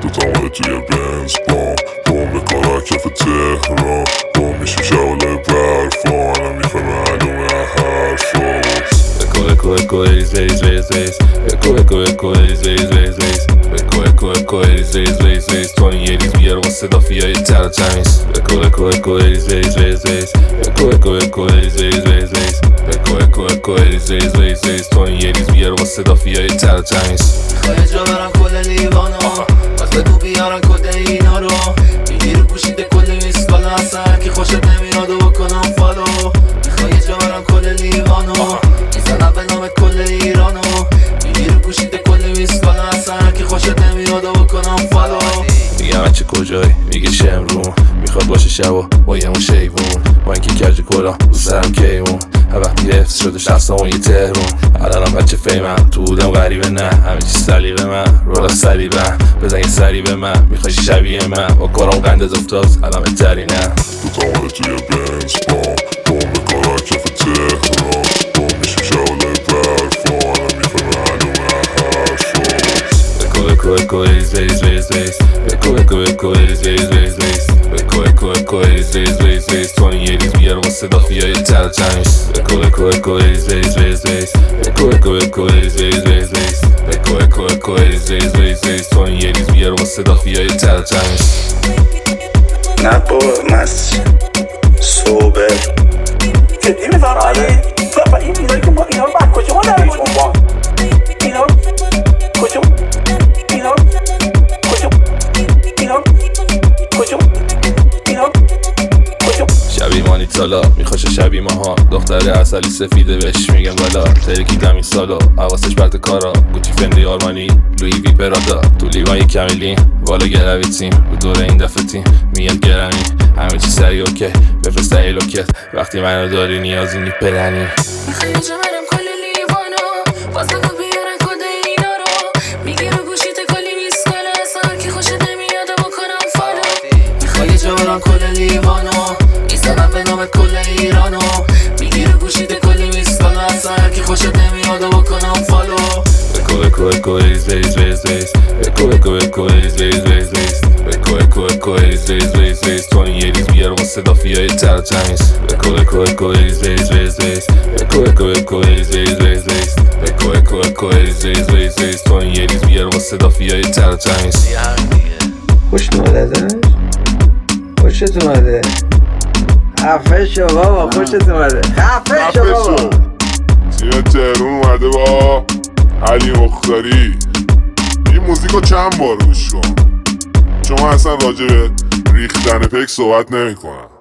دوتامونه توی بنز بام به کارا کف تهران بام میشیم شوالای برفا منم میخوای معلومه حرفا Echo, eris, veris, veris, veris. Echo, eris, veris, veris, veris. Echo, eris, veris, veris, veris. 20 بیار واسه دافیای تر و تمیز. Echo, eris, veris, veris, veris. Echo, eris, veris, veris, veris. Echo, eris, veris, veris, veris. 20 بیار واسه دافیای تر و تمیز. میخوای جا برن کل لیوانو بس بگو بیارن کد اینا رو میگیرو پوشیده کل میسکال اصلا که خوشت نمیاد و بکنم فالو میخوای جا برن کل لیوانو میزنم به نام کل ایرانو میگیرو پوشیده کل میسکال اصلا که خوشت نمیاد و بکنم فالو میگم بچه کجایی؟ میگه شمرون میخواد باشه شبا با یه مون شیوون با اینکه کج کلا رو سرم کیمون هر وقت میره افت شده شخصمون یه تهرون الانم بچه فیمم تو بودم غریبه نه همه چی سلیقه من رولا سلیبم بزن یه سری به من میخوای شبیه من با کارم قندت افتاد الان بهتری نه دوتامونه توی بنز بام به کارا کف تهران بام میشیم شوالای برفا منم میخوای معلومه حرفا Echo, eris, veris, veris, veris. Echo, eris, veris, veris, veris. Echo, eris, veris, veris, veris. 20 بیار واسه دافیای تر و تمیز. Echo, eris, veris, veris, veris. Echo, eris, veris, veris, veris. Echo, eris, veris, veris, veris. 20 بیار واسه دافیای تر و تمیز. نه بابا مست صوبر جدی میذارم این میذاری که ما اینا رو بعد کجا ما داریم اینا رو کجا شبیه مانیتالا میخواشه شبیه ماها دختر اصلی سفیده بهش میگن بالا ترکیدم این سالا حواسش برد کارا گوچی فندی آرمانی لوی وی پرادا تو لیوان یک کمیلین والا گرویتیم رو دور این دفعه تیم میاد گرمی همه چی سری اوکی بفرست ایلوکت وقتی منو داری نیازی نی پلنی میخوای جا برم کل لیوانو باز بگو بیارن کد اینا رو میگیرو گوشیت کلی میسکال اصلا که خوشت نمیاد و بکنم فالو میخوای جا برن کل لیوانو میزنم به نام کل ایرانو میگیرو گوشیت کلی میسکال اصلا که خوشت نمیاد و بکنم فالو Echo, eris, veris, veris, veris. Echo, eris, veris, veris, veris. Echo, eris, veris, veris, veris. 20 بیار واسه دافیای تر و تمیز. Echo, eris, veris, veris, veris. Echo, eris, veris, veris, veris. Echo, eris, veris, veris, veris. 20 بیار واسه دافیای تر و تمیز. خوشت اومده؟ خوشت اومده؟ خفه شو بابا خوشت اومده؟ خفه شو بابا تیم تهرون اومده با علی مختاری این موزیکو چند بار گوش کن چون من اصلا راجع به ریختن پک صحبت نمی کنم